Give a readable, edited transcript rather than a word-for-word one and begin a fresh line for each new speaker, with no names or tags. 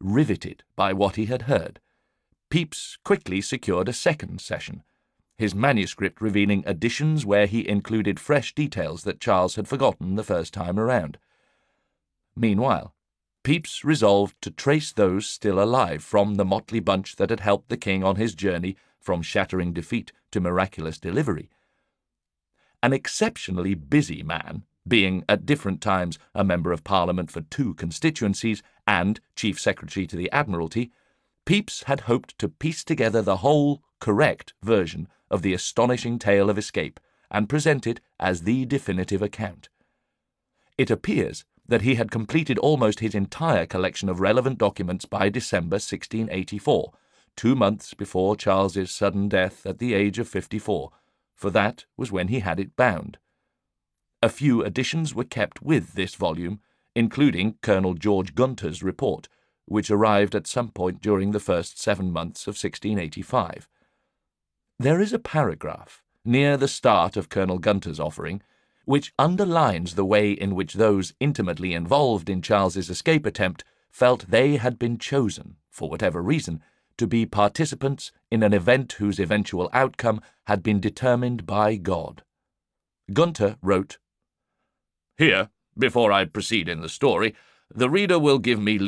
riveted by what he had heard. Pepys quickly secured a second session, his manuscript revealing additions where he included fresh details that Charles had forgotten the first time around. Meanwhile, Pepys resolved to trace those still alive from the motley bunch that had helped the king on his journey from shattering defeat to miraculous delivery. An exceptionally busy man, being at different times a Member of Parliament for 2 constituencies and Chief Secretary to the Admiralty, Pepys had hoped to piece together the whole correct version of the astonishing tale of escape and present it as the definitive account. It appears that he had completed almost his entire collection of relevant documents by December 1684, 2 months before Charles's sudden death at the age of 54, for that was when he had it bound. A few additions were kept with this volume, including Colonel George Gunter's report, which arrived at some point during the first 7 months of 1685. There is a paragraph near the start of Colonel Gunter's offering which underlines the way in which those intimately involved in Charles's escape attempt felt they had been chosen, for whatever reason, to be participants in an event whose eventual outcome had been determined by God. Gunter wrote, "Here, before I proceed in the story, the reader will give me